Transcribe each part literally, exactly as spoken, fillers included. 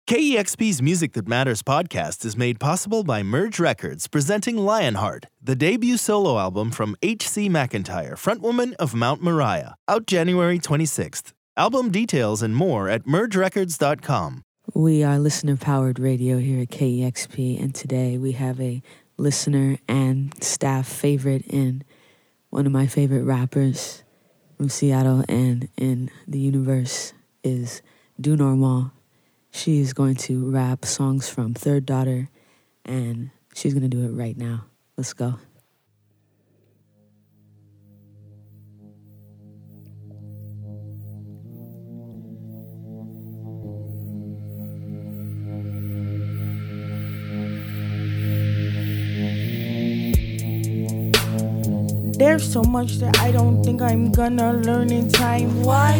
K E X P's Music That Matters podcast is made possible by Merge Records, presenting Lionheart, the debut solo album from H C McIntyre, frontwoman of Mount Moriah, out January twenty-sixth. Album details and more at merge records dot com. We are listener-powered radio here at K E X P, and today we have a listener and staff favorite and one of my favorite rappers from Seattle and in the universe is Do Normal. She is going to rap songs from Third Daughter, and she's going to do it right now. Let's go. There's so much that I don't think I'm gonna learn in time. Why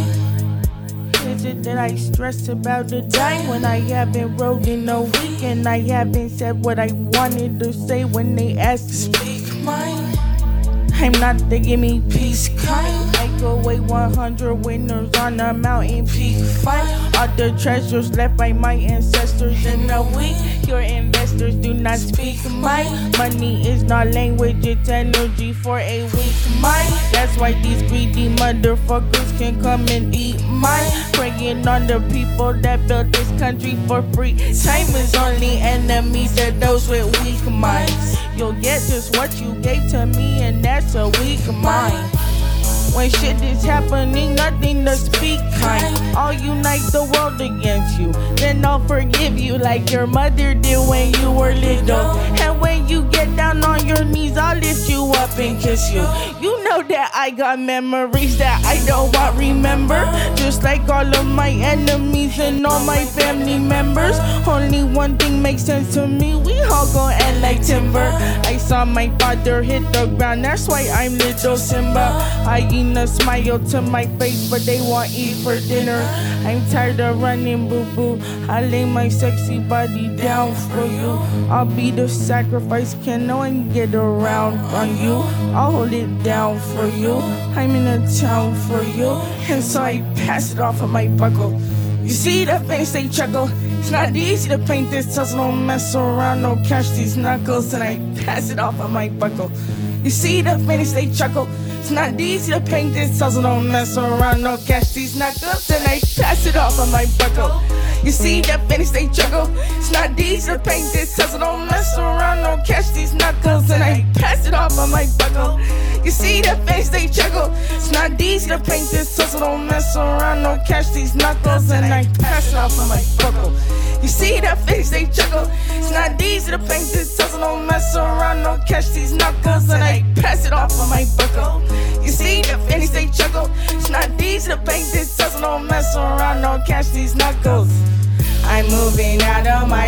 is it that I stress about the time when I haven't wrote in a week and I haven't said what I wanted to say when they asked me? Speak mine. I'm not the gimme peace kind. I go away one hundred winners on a mountain peak fight. All the treasures left by my ancestors in a week. Your investors do not speak mine. Money is not language, it's energy for a weak mind. That's why these greedy motherfuckers can come and eat mine. Preying on the people that built this country for free. Time is only enemies to those with weak minds. You'll get just what you gave to me, and that's a weak mind. When shit is happening, nothing to speak kind. I'll unite the world against you, then I'll forgive you like your mother did when you were little. And when you get down on your knees, I'll lift you up and kiss you. You know that I got memories that I don't want remember. Just like all of my enemies and all my family members. Only one thing makes sense to me, we all gon' end like timber. I saw my father hit the ground, that's why I'm little Simba. I a smile to my face, but they want eat for dinner. I'm tired of running, boo-boo. I lay my sexy body down for you. I'll be the sacrifice, can no one get around on you. I'll hold it down for you. I'm in a town for you, and so I pass it off of my buckle. You see the face they chuckle. It's not easy to paint this tussle. Don't mess around, don't catch these knuckles, and I pass it off of my buckle. You see the face they chuckle. It's not easy to paint this tussle. Don't mess around, don't catch these knuckles, and I pass it off of my buckle. You see the face they chuckle. It's not easy to paint this tussle. Don't mess around, don't catch these knuckles, and I pass it off of my buckle. You see the face they chuckle. It's not easy to paint this tussle. Don't mess around, don't catch these knuckles, and I pass it off of my buckle. You see that face they chuckle. It's not easy to paint this tussle. Don't mess around, don't catch these knuckles, and I pass it off of my buckle. You see the face they chuckle. It's not easy to paint this tussle. Don't mess around, don't catch these knuckles. I'm moving out of my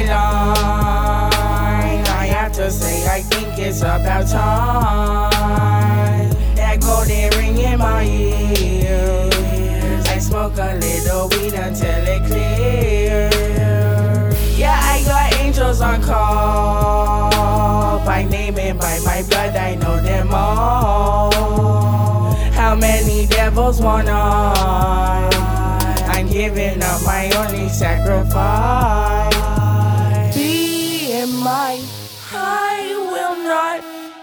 line. I have to say I think it's about time. That golden ring in my ears. I smoke a little weed until it clears. Yeah, I got angels on call. By name and by my blood, I know them all. How many devils want I? I'm giving up my only sacrifice. Be in my, I will not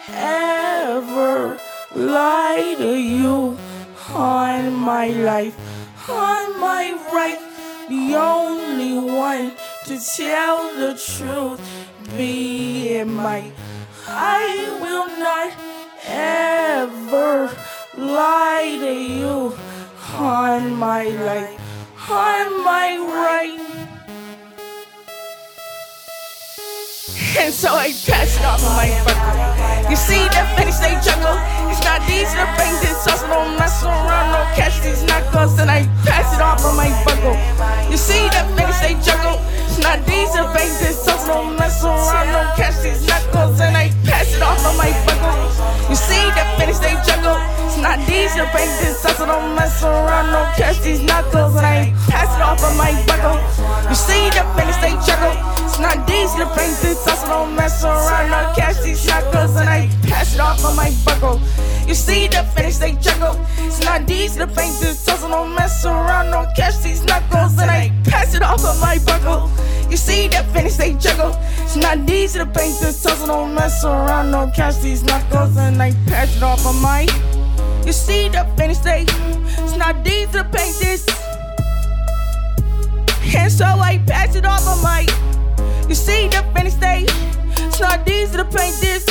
ever lie to you. On my life, on my right, the only one to tell the truth. Be in my, I will not ever lie to you. On my life, on my right. And so I pass it off of my buckle. You see the face they chuckle. It's not easy to paint this tussle. Don't mess around, don't catch these knuckles, and I pass it off of my buckle. You see the face they chuckle. It's not easy to paint this tussle. Don't mess around, don't catch these knuckles, and I pass it off of my buckle. You see the face they chuckle. It's not easy to paint this tussle. Don't mess around, don't catch these knuckles, and I pass it off of my buckle. You see the face they chuckle. It's not easy to paint this tussle. Don't mess around, don't catch these knuckles, and I pass it off of my buckle. You see the face they chuckle. It's not easy to paint this tussle. Don't mess around, don't catch these knuckles, and I pass it off of my buckle. see the finish they juggle. It's not easy to paint this tussle. Don't mess around, don't catch these knuckles. And I patch it off of my. You see the finish they. It's not easy to paint this. And so I patch it off of my. You see the finish they. It's not easy to paint this.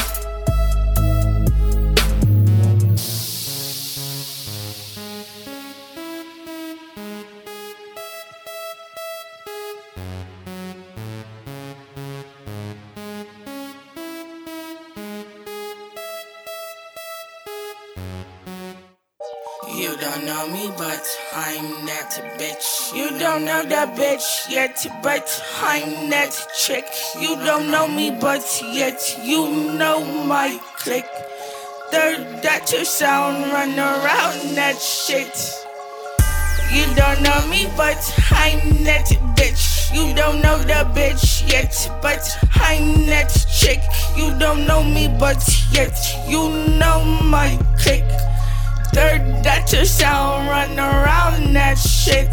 You don't know me, but I'm that bitch. You don't know that bitch yet, but I'm that chick. You don't know me, but yet you know my clique. Third that you sound, run around that shit. You don't know me, but I'm that bitch. You don't know that bitch yet, but I'm that chick. You don't know me, but yet you know my clique. Third that you sound, run around that shit.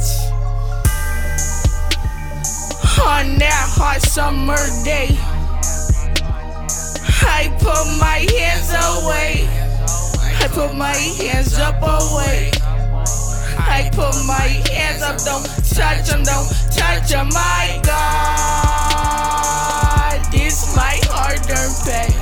On that hot summer day, I put my hands away. I put my hands up away. I put my hands up, don't touch them, don't touch them. My God, this my hard-earned pay.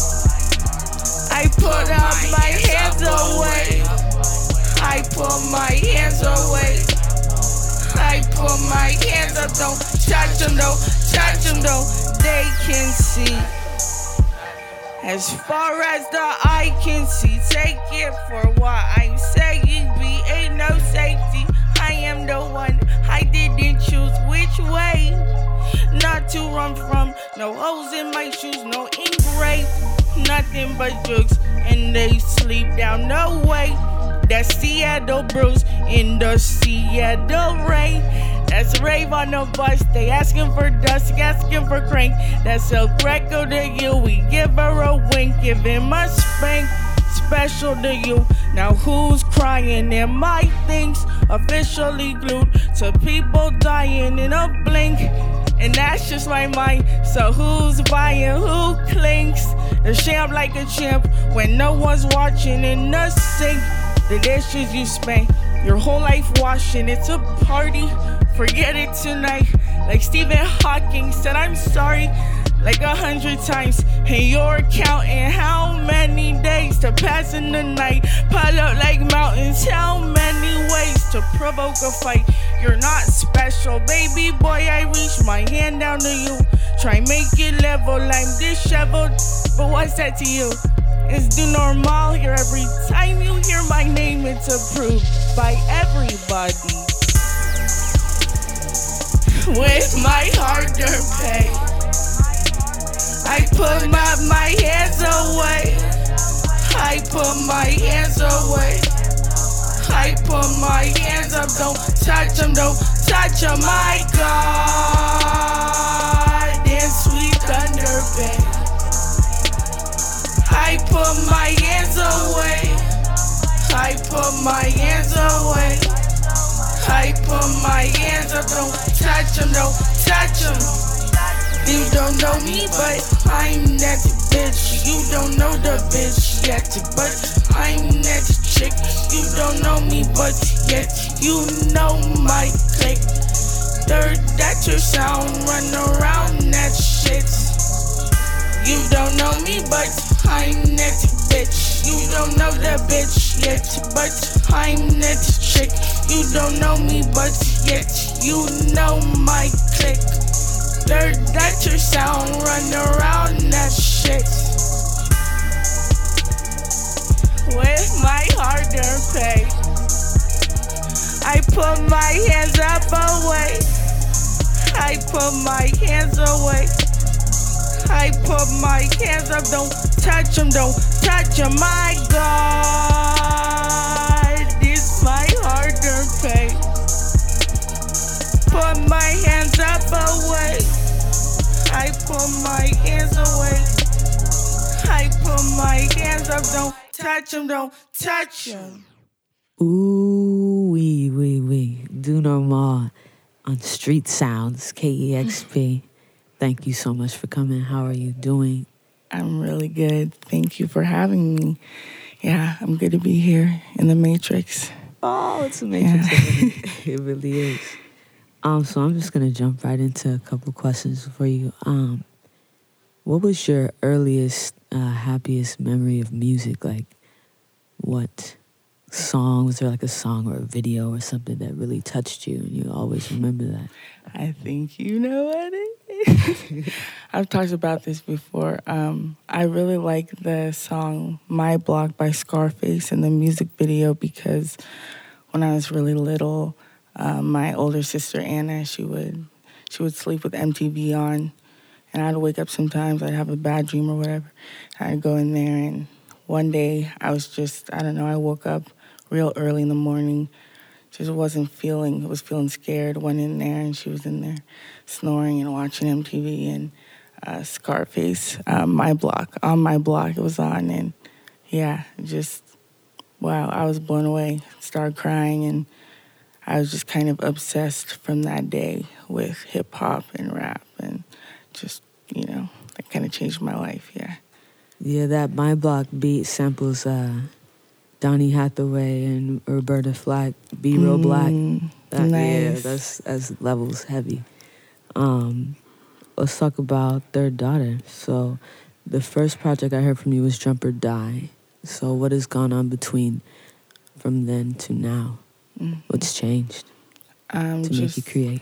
I put out my hands away. I put my hands away. I put my hands up, don't touch them, don't touch them, don't. They can see. As far as the eye can see, take it for what I'm saying. Be ain't no safety. I am the one. I didn't choose which way not to run from. No holes in my shoes, no engrave. Nothing but jokes, and they sleep down. No way. That's Seattle Bruce in the Seattle rain. That's rave on the bus. They asking for dust, asking for crank. That's El Greco to you. We give her a wink, give him a spank. Special to you. Now who's crying? And my things officially glued to people dying in a blink. And that's just my mind. So who's buying? Who clinks? The champ like a champ when no one's watching in the sink. The dishes you spent your whole life washing. It's a party. Forget it tonight. Like Stephen Hawking said, I'm sorry like a hundred times. And you're counting how many days to pass in the night. Pile up like mountains. How many ways to provoke a fight? You're not special, baby boy. I reach my hand down to you. Try make it level. I'm disheveled. But what's that to you? It's do normal here every time you hear my name. It's approved by everybody. With my hard-earned pay, I put my, my hands away. I put my hands away. I put my hands up, don't touch them, don't touch them. My God, in sweet Thunder Bay. I put my hands away. I put my hands away. I put my hands up, don't touch them, don't touch them. You don't know me, but I'm that bitch. You don't know the bitch yet, but I'm that chick. You don't know me, but yet you know my clique. Third that your sound, run around that shit. You don't know me, but I'm that bitch. You don't know the bitch yet, but I'm that chick. You don't know me, but yet you know my clique. Third that your sound, run around that shit. With my hard-earned pay, I put my hands up away. I put my hands away. I put my hands up, don't touch them, don't touch them. My God, this my hard-earned pay. Put my hands up away. I put my hands away. I put my hands up, don't touch them, don't touch them. Ooh, wee, wee, wee. Do normal on Street Sounds, K E X P. thank you so much for coming. How are you doing? I'm really good. Thank you for having me. Yeah, I'm good to be here in the Matrix. Oh, it's a Matrix. Yeah. It really is. Um, so I'm just gonna jump right into a couple questions for you. Um, what was your earliest, uh, happiest memory of music? Like, what song, was there like a song or a video or something that really touched you and you always remember that? I think you know what it is. I've talked about this before. Um, I really like the song My Block by Scarface in the music video because when I was really little, um, my older sister Anna, she would she would sleep with M T V on, and I'd wake up sometimes, I'd have a bad dream or whatever. I'd go in there, and one day I was just, I don't know, I woke up real early in the morning, just wasn't feeling, was feeling scared, went in there, and she was in there snoring and watching M T V, and uh, Scarface, um, My Block, on My Block, it was on, and yeah, just, wow, I was blown away, started crying, and I was just kind of obsessed from that day with hip-hop and rap, and just, you know, that kind of changed my life, yeah. Yeah, that My Block beat samples uh, Donny Hathaway and Roberta Flack, Be Real Black. Mm, That, nice. Yeah, that's, that's levels heavy. Um, let's talk about Third Daughter. So the first project I heard from you was Jump or Die. So what has gone on between from then to now? Mm. What's changed um, to just, make you create?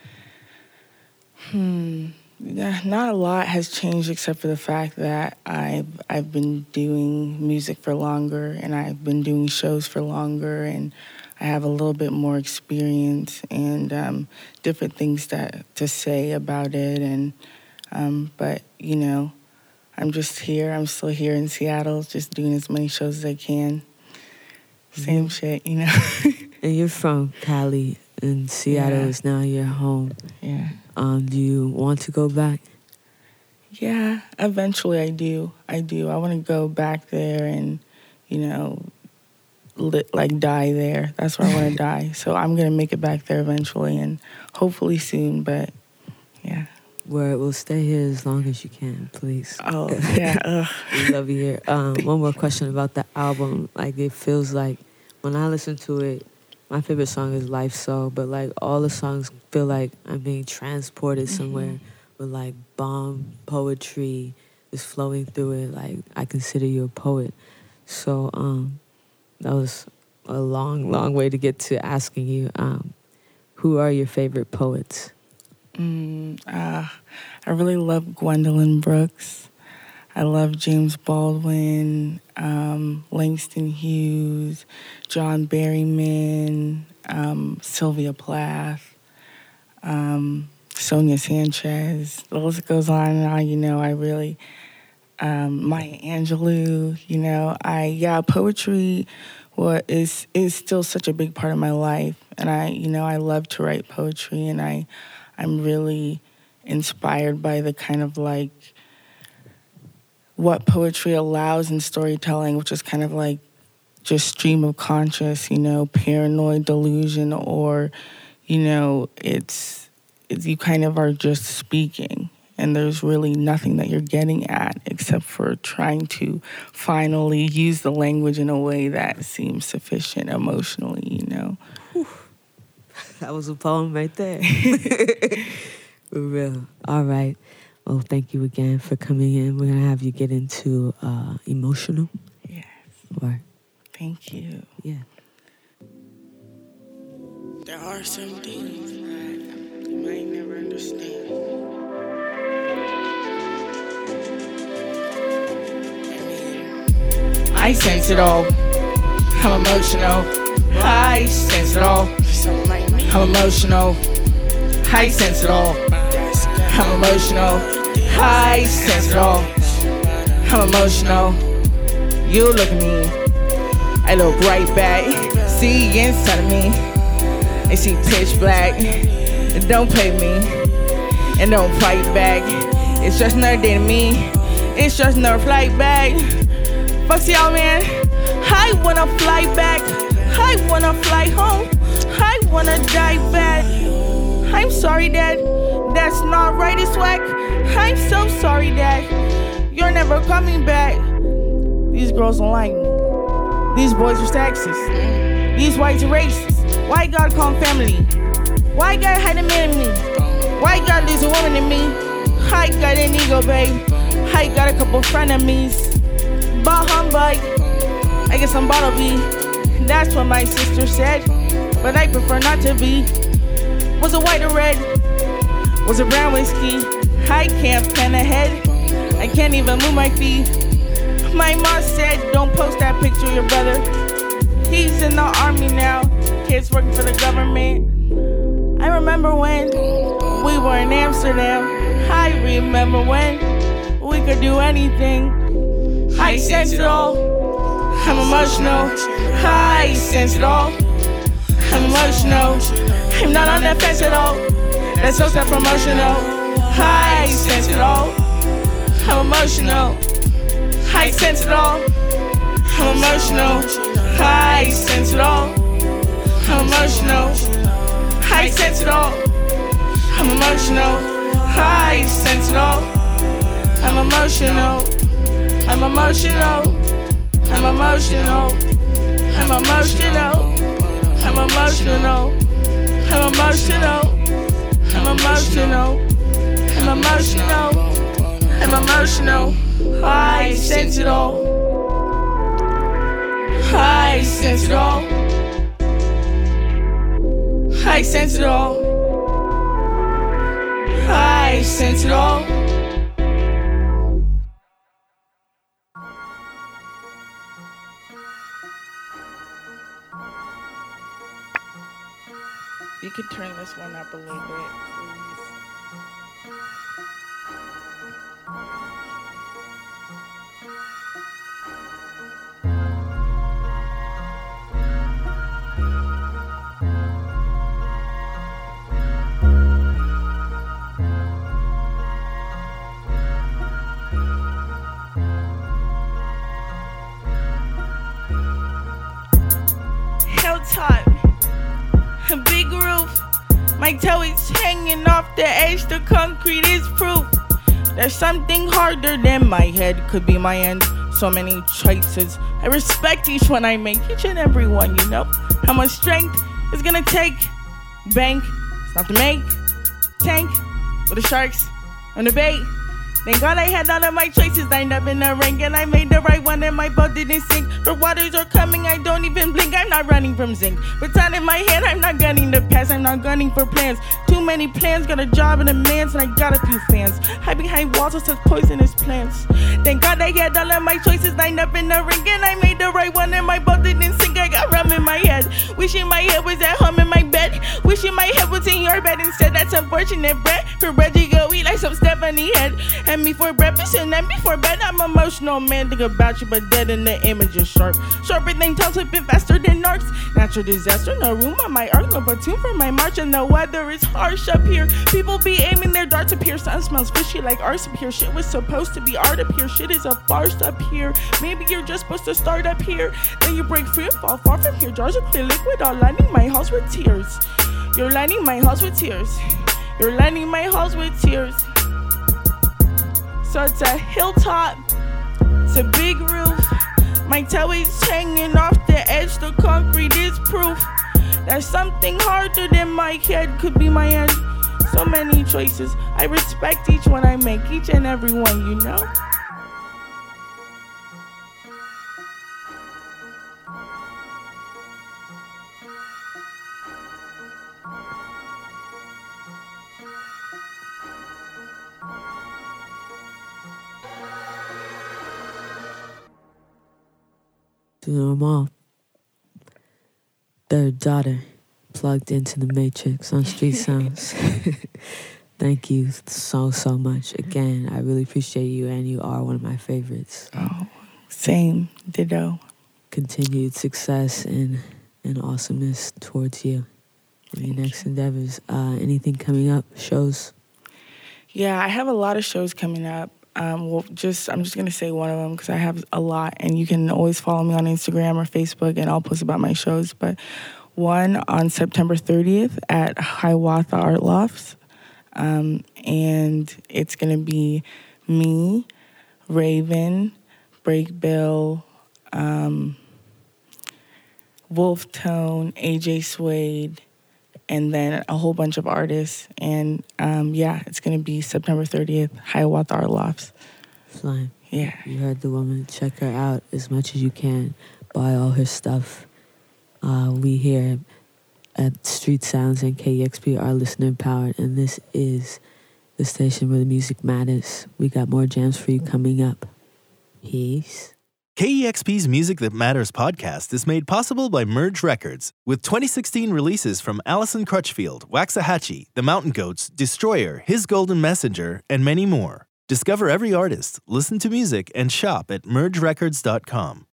Hmm. Yeah, not a lot has changed except for the fact that I've I've been doing music for longer and I've been doing shows for longer and I have a little bit more experience and um, different things that to say about it and um, but you know I'm just here. I'm still here in Seattle, just doing as many shows as I can. Same mm-hmm. shit, you know. And you're from Cali, and Seattle yeah. is now your home. Yeah. Um, do you want to go back? Yeah, eventually I do. I do. I want to go back there and, you know, li- like die there. That's where I want to die. So I'm going to make it back there eventually and hopefully soon, but yeah. Where it will stay here as long as you can, please. Oh, yeah. Ugh. We love you here. Um, one more question about the album. Like, it feels like when I listen to it, my favorite song is Life So, but like all the songs feel like I'm being transported somewhere mm-hmm. with like bomb poetry is flowing through it. Like, I consider you a poet. So um, that was a long, long way to get to asking you, um, who are your favorite poets? Mm, uh, I really love Gwendolyn Brooks. I love James Baldwin, um, Langston Hughes, John Berryman, um, Sylvia Plath, um, Sonia Sanchez. The list goes on and on. You know, I really, um, Maya Angelou. You know, I yeah, poetry, what is is still such a big part of my life, and I, you know, I love to write poetry, and I, I'm really inspired by the kind of like what poetry allows in storytelling, which is kind of like just stream of conscious, you know, paranoid delusion, or, you know, it's, it's you kind of are just speaking, and there's really nothing that you're getting at except for trying to finally use the language in a way that seems sufficient emotionally, you know. Whew. That was a poem right there. For real. All right. Well, thank you again for coming in. We're going to have you get into uh, emotional. Yes. Or, thank you. Yeah. There are some things that you might never understand. I mean, I sense it all. I'm emotional. I sense it all. I'm emotional. I sense it all. I'm emotional. I sense it all. I'm emotional. You look at me. I look right back. See inside of me. I see pitch black. And don't play me. And don't fight back. It's just another day to me. It's just another flight back. Fuck y'all, man. I wanna fly back. I wanna fly home. I wanna die back. I'm sorry, Dad. that's not right, it's whack. I'm so sorry, Dad. You're never coming back. These girls don't like me. These boys are sexist. These whites are racist. Why God call them family? Why God had a man in me? Why God lose a woman in me? I got an ego, babe. I got a couple frenemies. Bah humbug. I guess I'm bottle B. That's what my sister said. But I prefer not to be. Was it white or red? Was it brown whiskey? I can't plan ahead. I can't even move my feet. My mom said, don't post that picture of your brother. He's in the army now. Kids working for the government. I remember when we were in Amsterdam. I remember when we could do anything. I sense it all. I'm emotional. I sense it all. I'm emotional. I'm not on that fence at all. That's so self-promotional. I sense it all. I'm emotional. I sense it all. I'm emotional. I sense it all. I'm emotional. I sense it all. I'm emotional. I sense it all. I'm emotional. I'm emotional. I'm emotional. I'm emotional. I'm emotional. I'm emotional. I'm emotional. I'm emotional. I'm emotional. I sense it all. I sense it all. I sense it all. I sense it all. You could turn this one up a little bit, please. Hilltop, a big roof. My toe is hanging off the edge. The concrete is proof. There's something harder than my head. Could be my end. So many choices. I respect each one I make. Each and every one, you know. How much strength it's gonna take. Bank, stop to make. Tank, with the sharks on the bait. Thank God I had all of my choices lined up in a ring, and I made the right one and my boat didn't sink. The waters are coming, I don't even blink. I'm not running from zinc. Baton in my hand, I'm not gunning the past. I'm not gunning for plans. Too many plans, got a job and a man's, and I got a few fans. Hide behind walls with such poisonous plants. Thank God I had all of my choices lined up in a ring, and I made the right one and my boat didn't sink. I got rum in my head. Wishing my head was at home in my bed. Wishing my head was in your bed instead. That's unfortunate, Brett. For Reggie, go eat like some Stephanie head. And before breakfast and then before bed, I'm emotional, man. Think about you, but dead in the image is sharp. Sharper than tongues, flipping faster than narcs. Natural disaster, no room on my arc, no platoon for my march, and the weather is harsh up here. People be aiming their darts up here. Sun smells fishy like arse up here. Shit was supposed to be art up here. Shit is a farce up here. Maybe you're just supposed to start up here. Then you break free and fall far from here. Jars of clear liquid are lining my halls with tears. You're lining my halls with tears. You're lining my halls with tears. So it's a hilltop, it's a big roof. My toe is hanging off the edge, the concrete is proof. There's something harder than my head, could be my end. So many choices, I respect each one I make, each and every one, you know. Normal. Third daughter, plugged into the Matrix on Street Sounds. Thank you so, so much. Again, I really appreciate you, and you are one of my favorites. Oh, same. Ditto. Continued success and, and awesomeness towards you in your next endeavors. Uh, anything coming up? Shows? Yeah, I have a lot of shows coming up. Um, well, just I'm just going to say one of them because I have a lot, and you can always follow me on Instagram or Facebook, and I'll post about my shows. But one on September thirtieth at Hiawatha Art Lofts. Um, and it's going to be me, Raven, Break Bill, um, Wolf Tone, A J Suede, and then a whole bunch of artists. And um, yeah, it's going to be September thirtieth, Hiawatha Art Lofts. Fine. Yeah. You heard the woman. Check her out as much as you can. Buy all her stuff. Uh, we here at Street Sounds and K E X P are listener empowered, and this is the station where the music matters. We got more jams for you coming up. Peace. K E X P's Music That Matters podcast is made possible by Merge Records, with twenty sixteen releases from Alison Crutchfield, Waxahachie, The Mountain Goats, Destroyer, His Golden Messenger, and many more. Discover every artist, listen to music, and shop at merge records dot com.